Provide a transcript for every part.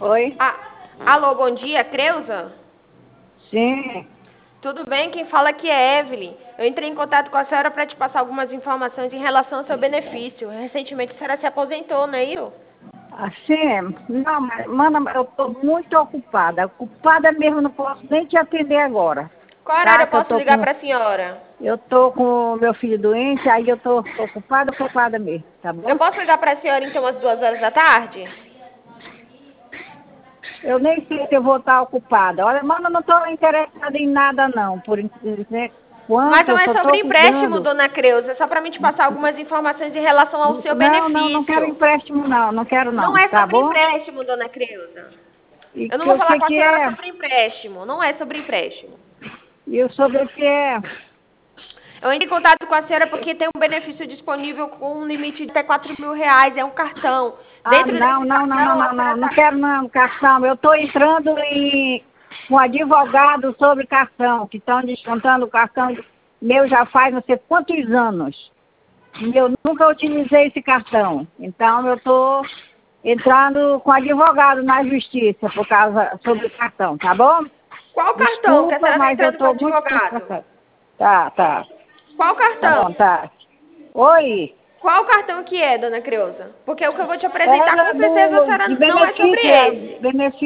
Oi? Ah, alô, bom dia, Creuza? Sim. Tudo bem? Quem fala aqui é Evelyn. Eu entrei em contato com a senhora para te passar algumas informações em relação ao seu benefício. Recentemente a senhora se aposentou, não é isso? Assim, não, mas, mana, eu tô muito ocupada. Ocupada mesmo, não posso nem te atender agora. Qual horário Tá? eu Que posso ligar para a senhora? eu tô com o meu filho doente, aí eu tô ocupada mesmo, tá Eu bom? posso ligar para a senhora então às 2 horas da tarde? Eu nem sei se eu vou estar ocupada. Olha, mana, eu não tô interessada em nada não, né? Mas Quanto não eu é só sobre tô empréstimo, cuidando. dona Creuza. É só para mim te passar algumas informações em relação ao seu Não quero benefício. empréstimo não quero Não não, é tá sobre bom? empréstimo, dona Creuza. E Eu não vou o falar que com a que senhora é? sobre empréstimo. Não é sobre empréstimo. E eu sobre o que é? Eu entrei em contato com a senhora porque tem um benefício disponível com um limite de até R$ 4.000. É um cartão. Ah, Dentro desse cartão, a senhora não tá... quero não, cartão. Eu estou entrando com advogado sobre cartão, que estão descontando o cartão meu já faz não sei quantos anos. E eu nunca utilizei esse cartão. Então eu estou entrando com advogado na justiça por causa sobre o cartão, tá bom? Qual cartão que a Desculpa, senhora está mas eu entrando com estou muito advogado? estressada. Tá. Qual Tá cartão? bom, tá. Oi? Qual cartão que é, dona Creuza? Porque o que eu vou te apresentar, Era com certeza a senhora de não é sobre benefício, esse.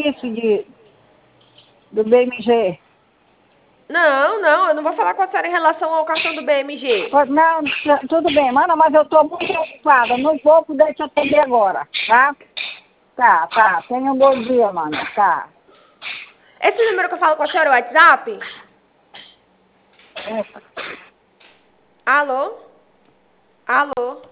do BMG. Não, eu não vou falar com a senhora em relação ao cartão do BMG. Não, tudo bem, mana, mas eu estou muito ocupada. Não vou poder te atender agora, tá? Tá. Tenha um bom dia, mana. Tá. Esse número que eu falo com a senhora é o WhatsApp? É. Alô? Alô?